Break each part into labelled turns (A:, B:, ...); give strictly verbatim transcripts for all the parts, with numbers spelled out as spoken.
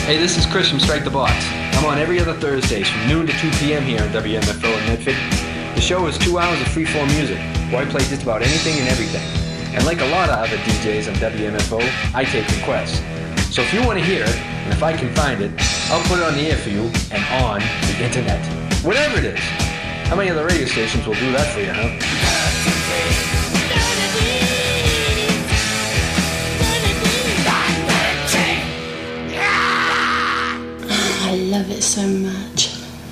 A: Hey, this is Chris from Strike the Box. I'm on every other Thursdays from noon to two p.m. here on W M F O in Medford. The show is two hours of free-form music, where I play just about anything and everything. And like a lot of other D Js on W M F O, I take requests. So if you want to hear it, and if I can find it, I'll put it on the air for you and on the internet. Whatever it is. How many other radio stations will do that for you, huh?
B: I love it so much.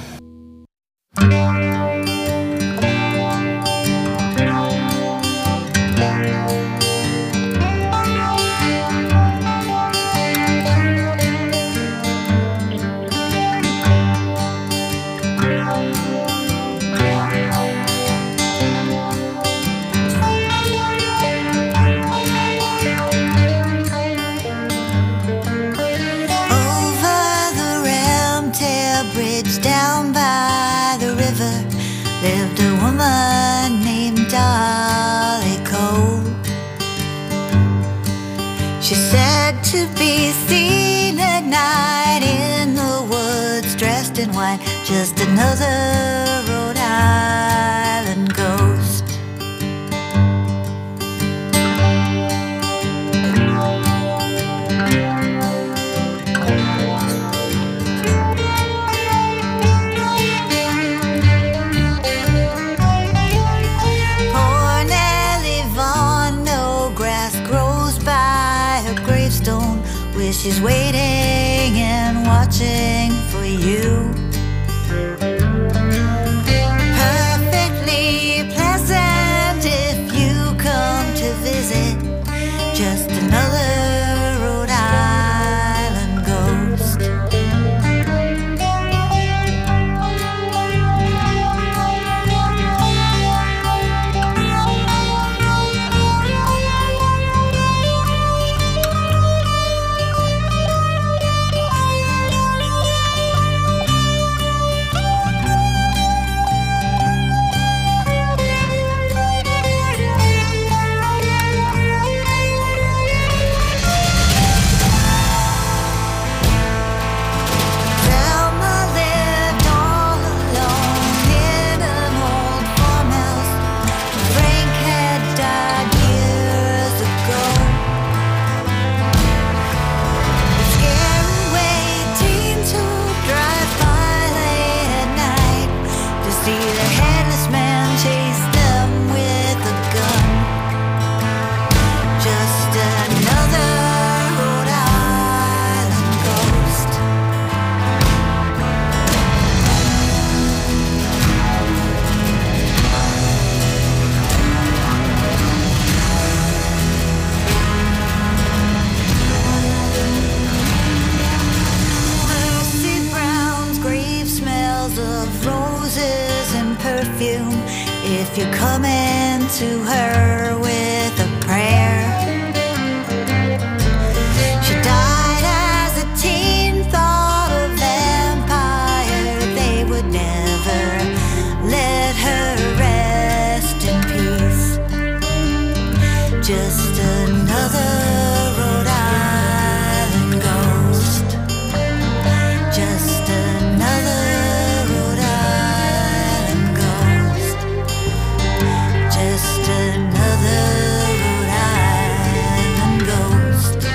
C: Just another Rhode Island ghost. Poor Nellie Vaughan, no grass grows by her gravestone, where she's waiting and watching for you. Just another Rhode Island ghost. If you're coming to her with a prayer, she died as a teen, thought a vampire. They would never let her rest in peace. Just another Rhode Island ghost. Just another Rhode Island ghost. Just another Rhode Island ghost.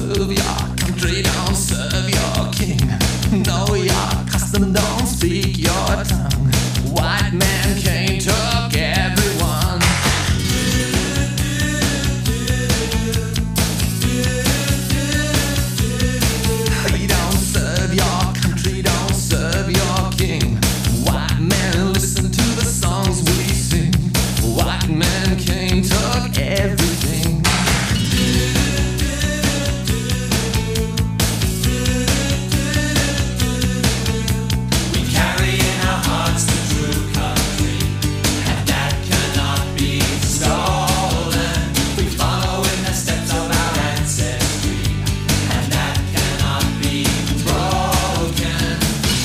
B: serve your country, don't serve your king. Know your custom, don't speak your tongue. White man came, took everyone. You don't serve your country, don't serve your king. White man, listen to the songs we sing. White man came, took everything. We carry in our hearts the true country, and that cannot be stolen. We follow in the steps of our ancestry, and that cannot be broken.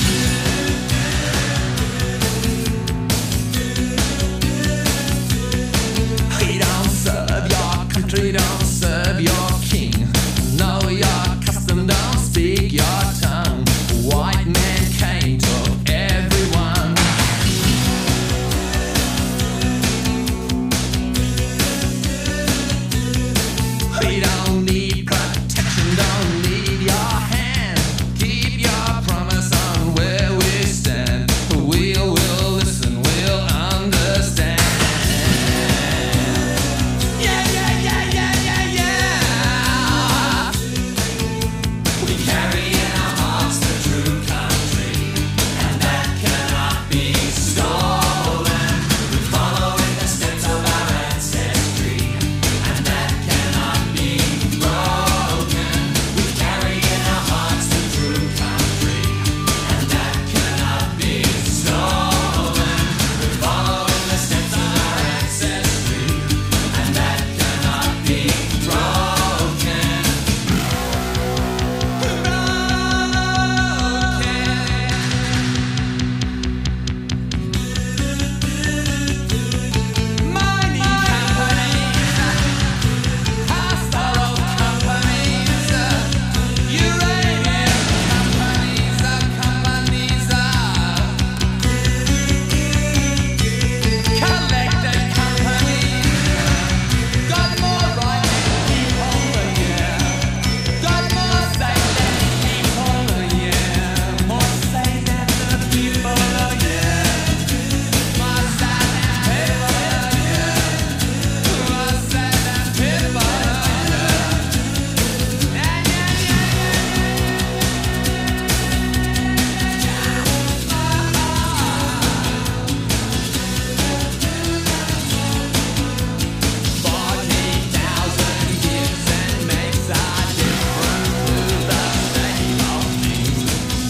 B: We don't serve your country, don't serve your king. Know your custom, don't speak your tongue. White man came, took everyone. We don't need protection, don't need your hand. Keep your promise on where we stand. We'll, we'll listen, we'll understand. Yeah, yeah, yeah, yeah, yeah, yeah. We carry in our hearts the true country, and that cannot be stolen. We follow in the steps of our ancestry, and that cannot be broken. We carry in our hearts the true country, and that cannot be stolen. We follow in the steps of our ancestry, and that cannot be broken. Mining companies, pastoral companies, uranium companies, companies, collected companies, got more right than people, yeah. Got more say than people, yeah. More say than the people, yeah. More say than people, yeah. More say than people, yeah. Yeah, yeah, Forty thousand gives and makes a difference to the state of things.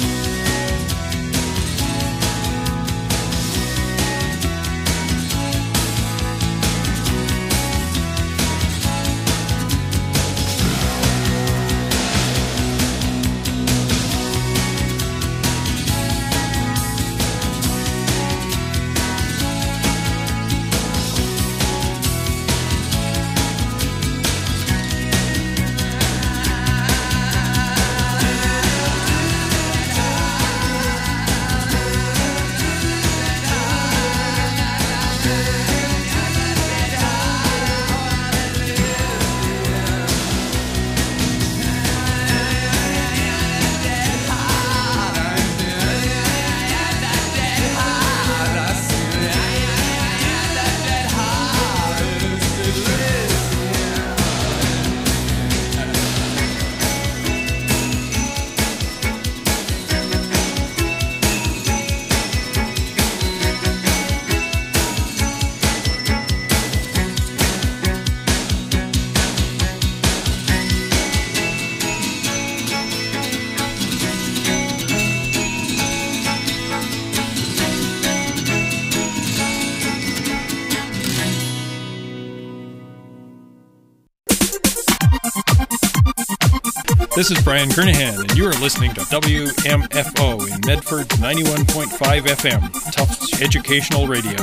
D: This is Brian Kernahan, and you are listening to W M F O in Medford's ninety-one point five F M, Tufts Educational Radio.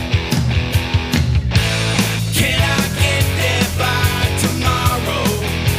B: Can I get there by tomorrow?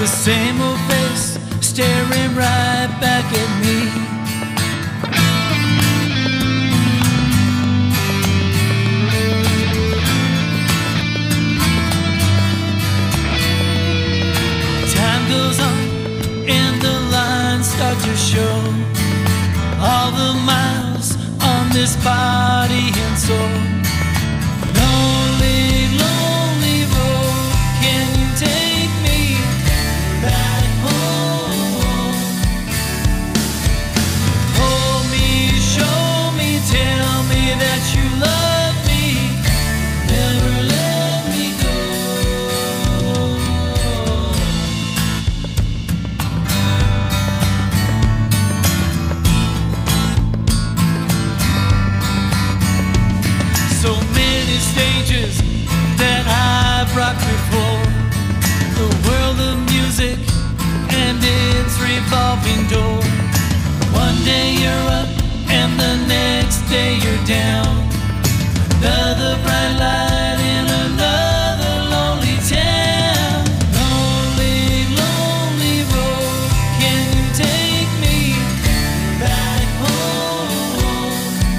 B: the same old face staring right back at me. Time goes on and the lines start to show all the miles on this body and soul. Lonely, lonely road, can you take me back home? Hold me, show me, tell me that you love me, never let me go. So many stages that I've rocked before, the world of music and its revolving door. One day you're up and the next day you're down. Another bright light in another lonely town. Lonely, lonely road, can you take me back home?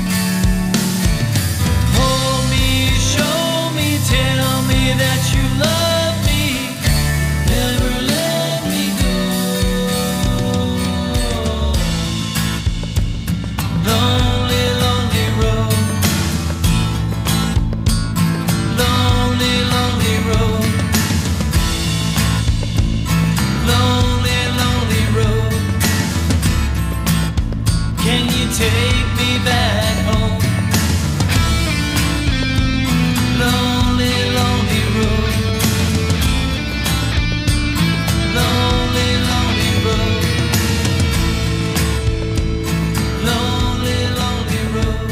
B: Hold me, show me, tell me that you love me, never let me go. Lonely, lonely road. Lonely, lonely road. Lonely, lonely road. Can you take me back home? Lonely, lonely road. Lonely, lonely road. Lonely, lonely road.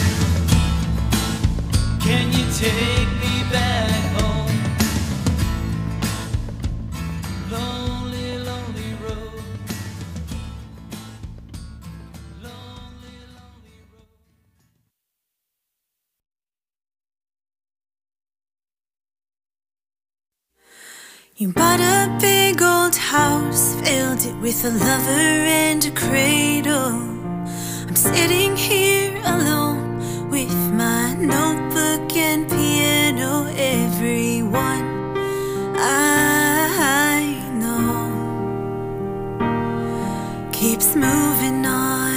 B: Can you take me back home? Lonely, lonely road. Lonely, lonely road.
C: You bought a big old house, filled it with a lover and a cradle. I'm sitting here alone with my notebook and piano. Everyone I know keeps moving on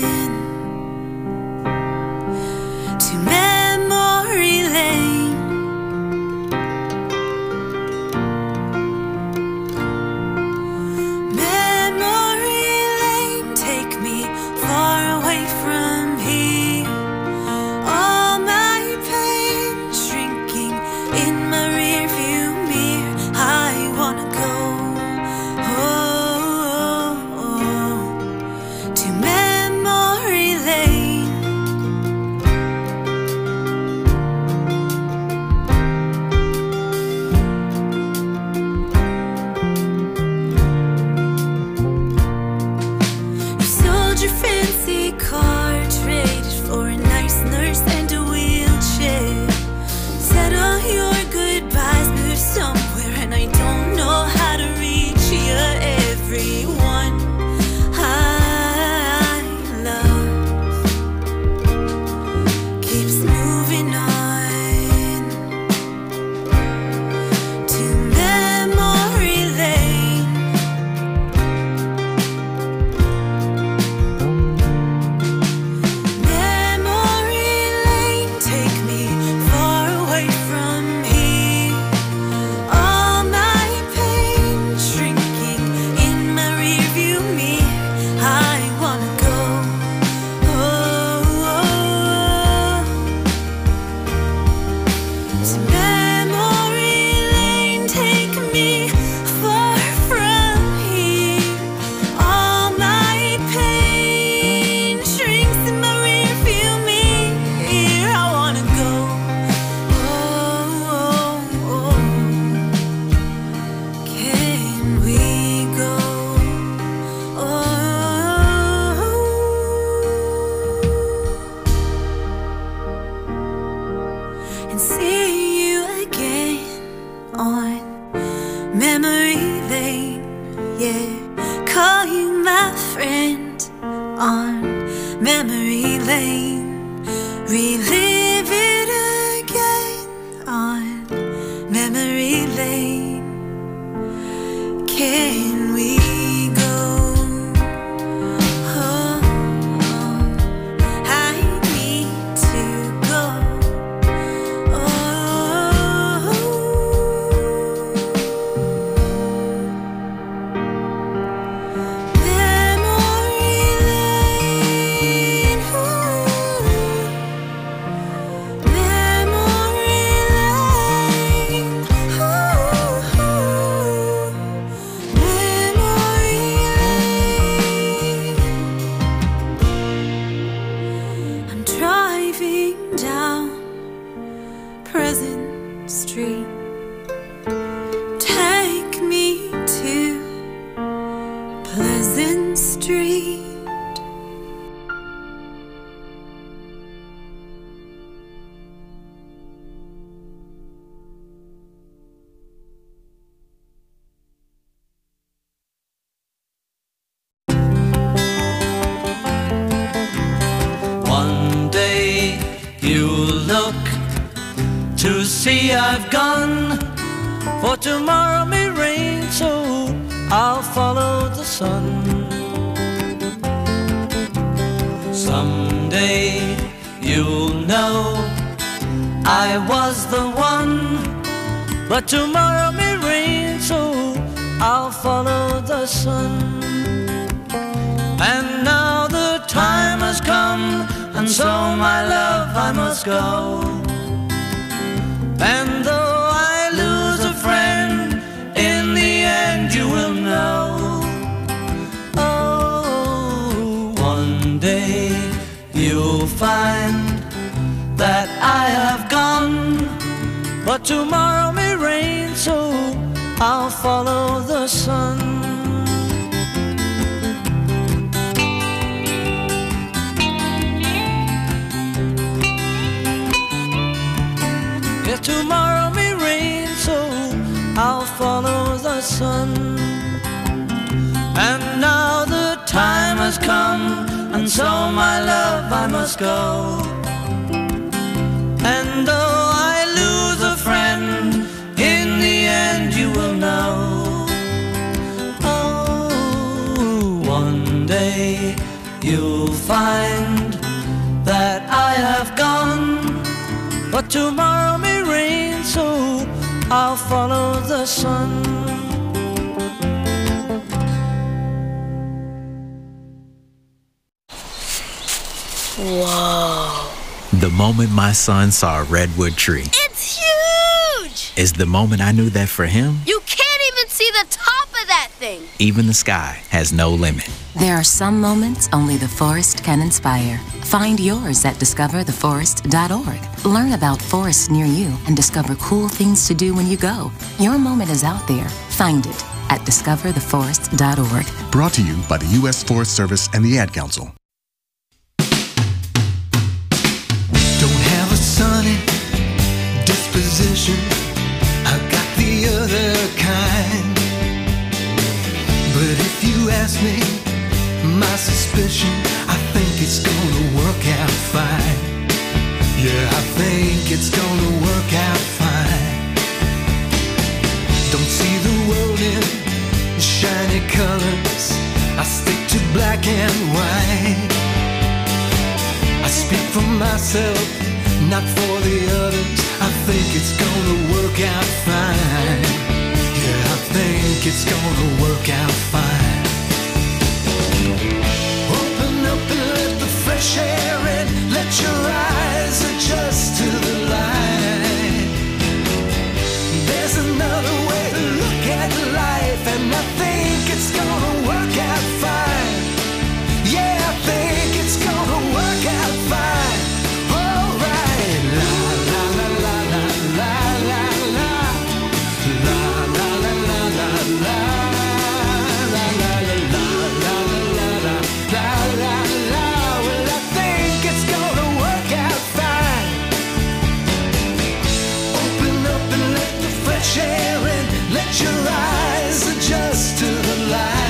C: to memory lane. Memory lane, take me far away from here. my friend on memory lane. Relive it again on memory lane. Can we go? Oh, oh, I need to go. Oh, memory lane. Ooh. Memory lane. Ooh. Memory lane. I'm driving down Pleasant Street. Take me to Pleasant Street.
B: One day you'll look to see I've gone, for tomorrow may rain, so I'll follow the sun. Someday you'll know I was the one, but tomorrow may rain, so I'll follow the sun. And now the time has come, and so my love I must go. And though I lose a friend, in the end you will know. Oh, one day you'll find that I have gone, but tomorrow may rain, so I'll follow the sun. Yeah, tomorrow may rain, so I'll follow the sun. And now the time has come, and so my love I must go. And though I lose a friend, in the end you will know. Oh, one day you'll find that I have gone, but tomorrow may rain, so I'll follow the sun.
E: Whoa.
F: The moment my son saw a redwood tree
E: It's huge!
F: is the moment I knew that for him,
E: You can't even see the top of that thing.
F: even the sky has no limit.
G: There are some moments only the forest can inspire. Find yours at discover the forest dot org. Learn about forests near you and discover cool things to do when you go. Your moment is out there. Find it at discover the forest dot org.
H: Brought to you by the U S Forest Service and the Ad Council.
B: Don't have a sunny disposition, I've got the other kind. But if you ask me, my suspicion, I think it's gonna work out fine. Yeah, I think it's gonna work out fine. Don't see the world in shiny colors, I stick to black and white. I speak for myself, not for the others. I think it's gonna work out fine. Yeah, I think it's gonna work out fine. Open up and let the fresh air in. Let your eyes adjust to the light. There's another way to look at life, and I think it's gonna work out fine. Yeah, I think it's gonna work out fine. Alright. La la la la la la la la. La la la la la la. La la la la la la la la la. Well, I think it's gonna work out fine. Open up and let the fresh air in. Let your eyes adjust to the light.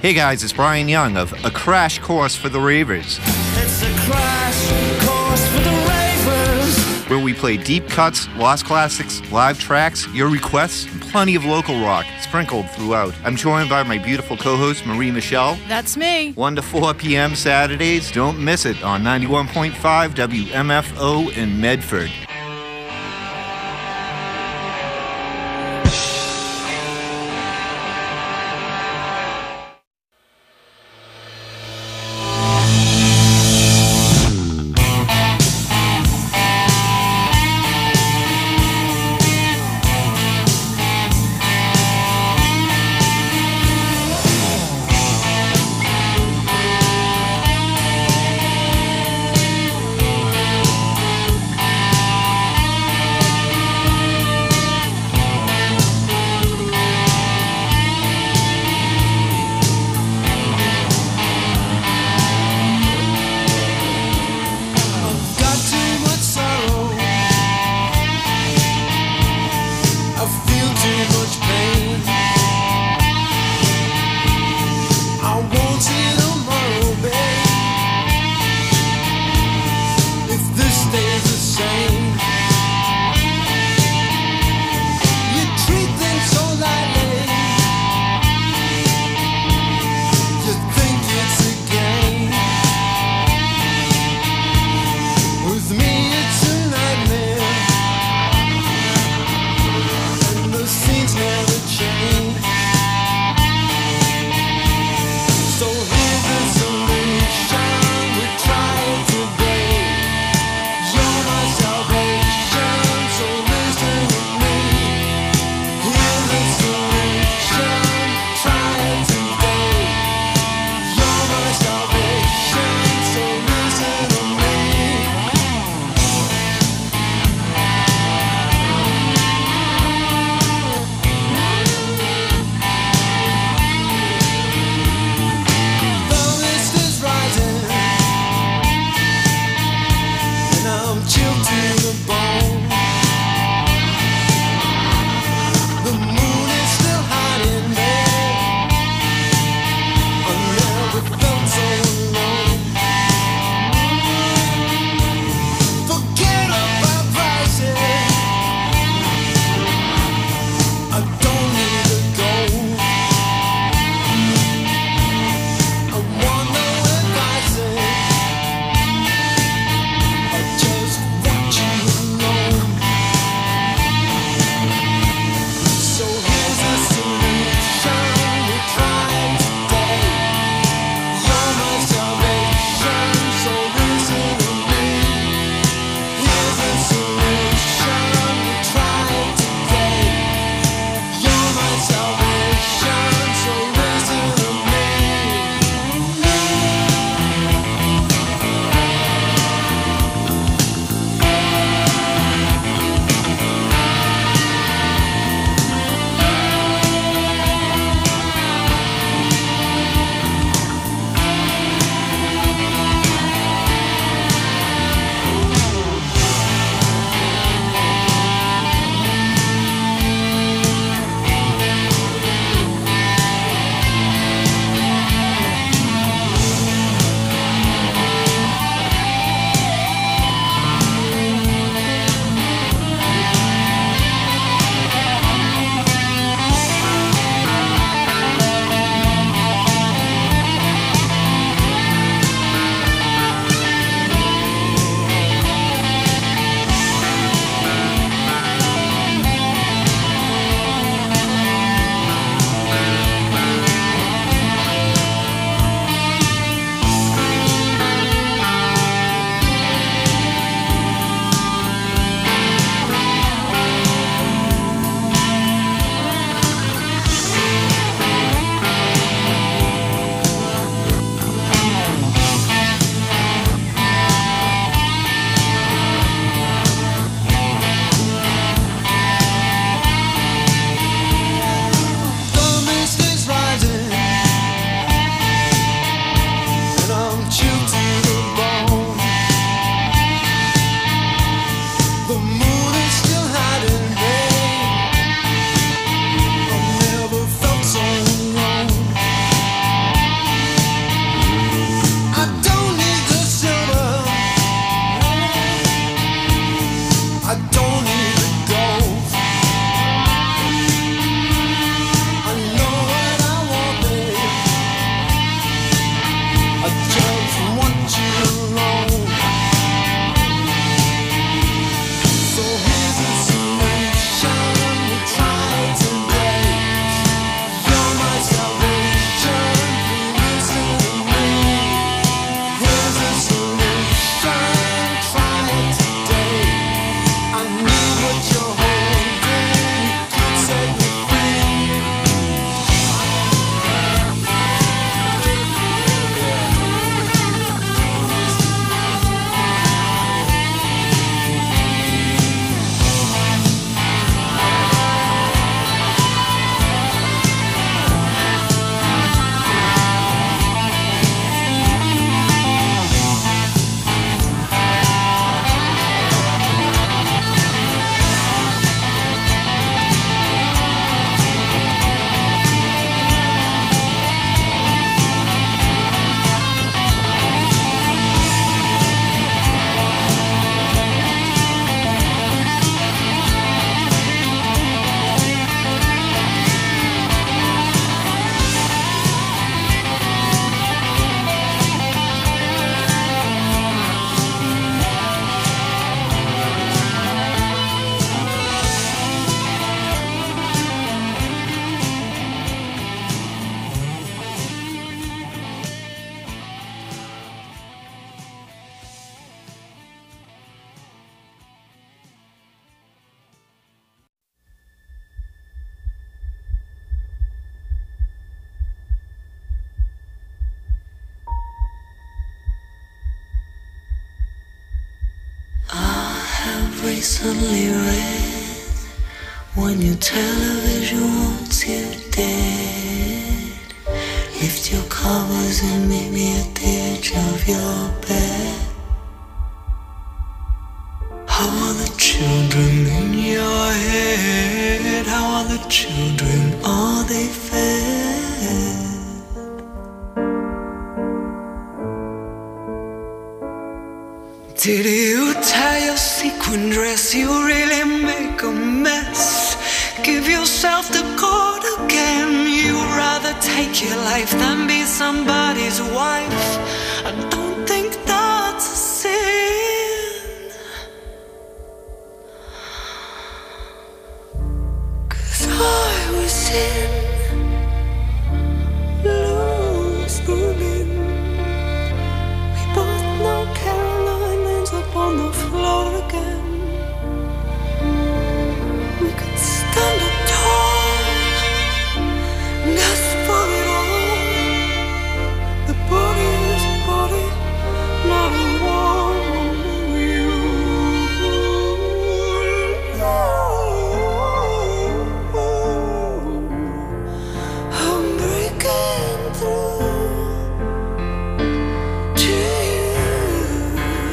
I: Hey guys, it's Brian Young of A Crash Course for the Ravers.
J: It's a crash course for the ravers.
I: Where we play deep cuts, lost classics, live tracks, your requests, and plenty of local rock sprinkled throughout. I'm joined by my beautiful co-host, Marie Michelle.
K: That's me.
I: one to four p.m. Saturdays. Don't miss it on ninety-one point five W M F O in Medford.
K: recently read when your television wants you dead. Lift your covers and meet me at the edge of your bed. How are the children in your head? How are the children? Are they fed? Did you tie your sequin dress? You really make a mess. Give yourself the cord again. You'd rather take your life than be somebody's wife. I don't think that's a sin. 'Cause I was in Louis Berlin. We both know Caroline ends up on the floor again. We could stand up tall and ask for it all. The body is a body, not a woman. I'm breaking through to you.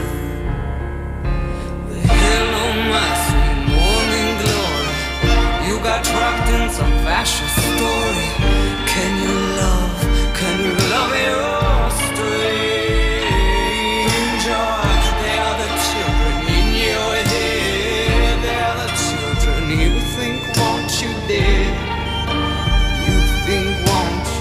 K: The hell on my sweet morning glory. You got trapped in some fascist story. Can you love? Can you love your stranger? They are the children in your head. They are the children you think want you dead. You think want you.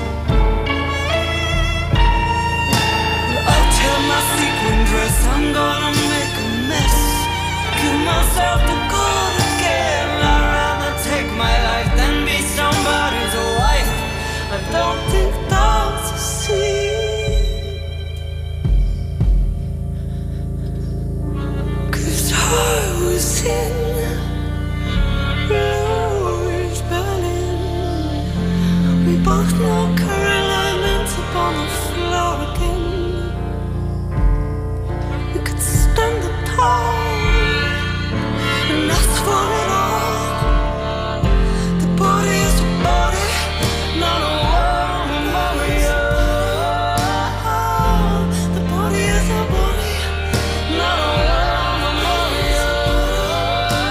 K: I'll tell my sequin dress I'm gonna make a mess. Give myself the cord again. I'd rather take my life than be somebody's wife. I don't think that's a sin. 'Cause I was in Louis Berlin. We both know Caroline ends up on the floor again. We could stand up tall and ask for it all. The body is a body, not a woman, Maria. The body is a body, not a woman, Maria.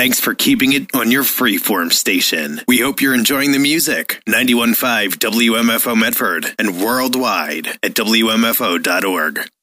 L: Thanks for keeping it on your freeform station. We hope you're enjoying the music. ninety-one point five W M F O Medford and worldwide at W M F O dot org.